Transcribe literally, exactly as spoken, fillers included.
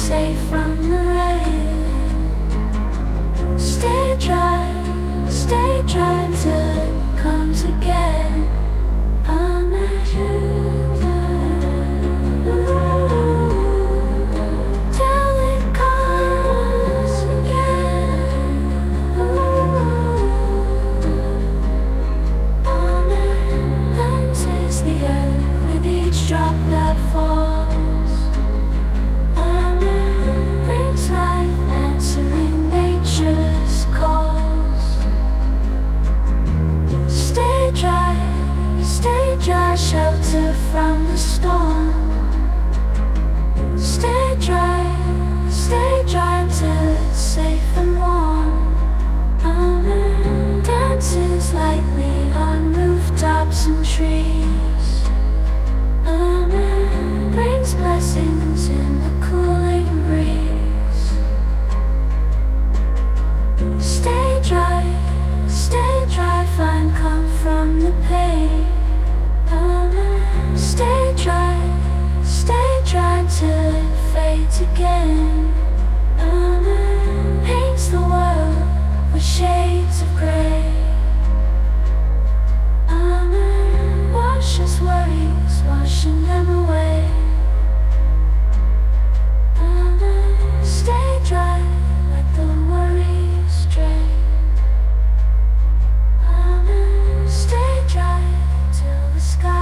safe from the rain. Stay dry, stay dry till it comes again. Imagine till it comes again. Amen says the earth with each drop that falls. Amen brings life, answering nature's calls. Stay dry, stay dry, shelter from the storm. Stay dry, stay dry until it's safe and warm. Amen dances lightly on rooftops and trees. Amen brings blessings in the cooling breeze. Stay dry, stay dry, find calm from the pain. Amen stay dry, stay dry till it fades again.